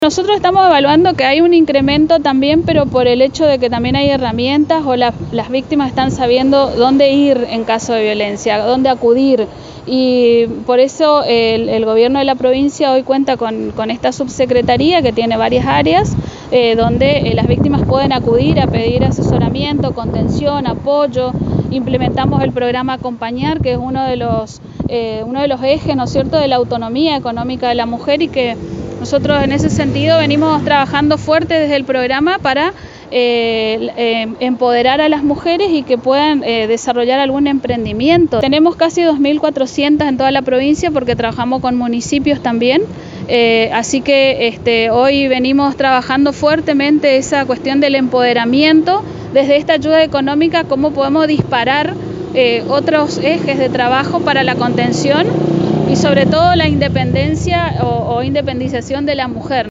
Nosotros estamos evaluando que hay un incremento también, pero por el hecho de que también hay herramientas o las víctimas están sabiendo dónde ir en caso de violencia, dónde acudir. Y por eso el gobierno de la provincia hoy cuenta con esta subsecretaría que tiene varias áreas donde las víctimas pueden acudir a pedir asesoramiento, contención, apoyo. Implementamos el programa Acompañar, que es uno de los ejes, ¿no es cierto?, de la autonomía económica de la mujer, y que nosotros en ese sentido venimos trabajando fuerte desde el programa para empoderar a las mujeres y que puedan desarrollar algún emprendimiento. Tenemos casi 2.400 en toda la provincia porque trabajamos con municipios también, así que hoy venimos trabajando fuertemente esa cuestión del empoderamiento desde esta ayuda económica, cómo podemos disparar otros ejes de trabajo para la contención y sobre todo la independencia o independización de la mujer.